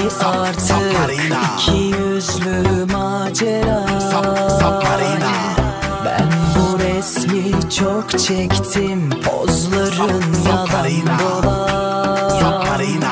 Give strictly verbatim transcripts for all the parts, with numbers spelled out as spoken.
artık Submarina. İki yüzlü macera. Sub, Submarina. Ben bu resmi çok çektim, pozların Sub, yalan Submarina. dolan. Submarina.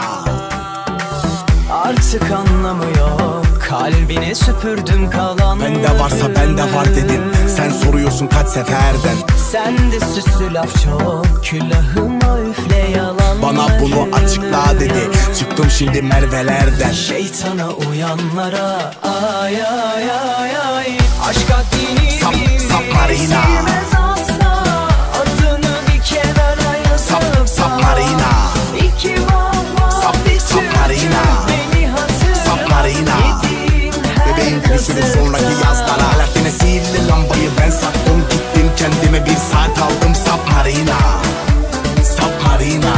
Artık anlamı yok, kalbine süpürdüm kalan. Bende varsa bende var dedin, sen soruyorsun kaç seferden. Sende süslü laf çok, külahıma üfle yalan. Bana bunu açıkla dedi, çıktım şimdi Merve'lerden. Şeytana uyanlara ay ay ay ay. Aşk haddini Sub, bildirir, Submarina. silmez asla. Adını bir kenara yazıp Sub, Submarina. İki valla bir Submarina. beni hatırla. Submarina. Bebeğin gülüşünün sonraki yazlara. Alaaddin'e sihirli lambayı ben sattım, gittim kendime bir saat aldım. Submarina. Submarina.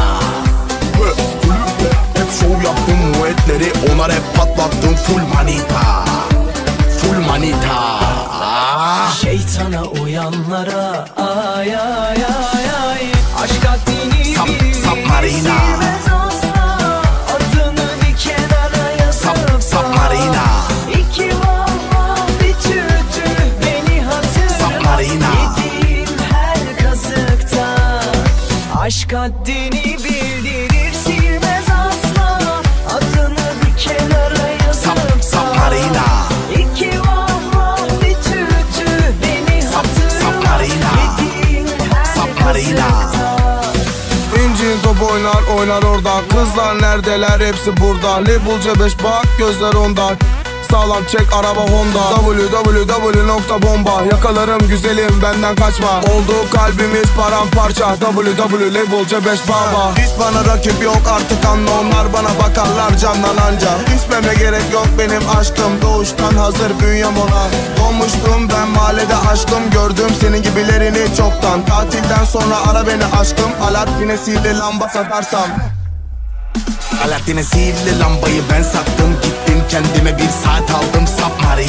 Hep şov yaptım, bu etleri ona rap patlattım. Full manita. Full manita. Şeytana uyanlara ay ay ay ay. Aşk haddini Sub, bildirir, Submarina. silmez asla. Adını bir kenara yazıp Sub, Submarina. İki valla bir tütü beni hatırla. Submarina. Yediğim her kazıkta. Aşk haddini bildirir, silmez asla. Adını bir kenara yazıp Sub, Submarina. İki valla bir tütü beni hatırla. Submarina. Yediğim her Submarina. kazıkta. İncin top oynar oynar orada. Kızlar neredeler, hepsi burada. Labelce beş bak, gözler onda. Sağlam çek, araba Honda. W W W nokta bomba. Yakalarım güzelim, benden kaçma. Oldu kalbimiz paramparça. W W Labelce beş baba. Hiç bana rakip yok artık, anla, onlar bana bakarlar camdan anca. İsmeme gerek yok benim aşkım, doğuştan hazır bünyem ona. Doğmuştum ben mahallede aşkım, gördüm senin gibilerini çoktan. Tatilden sonra ara beni aşkım, Alaaddin'e sihirli lamba satarsam. Alaaddin'e sihirli lambayı ben sattım, gittim kendime bir saat aldım. Submarina.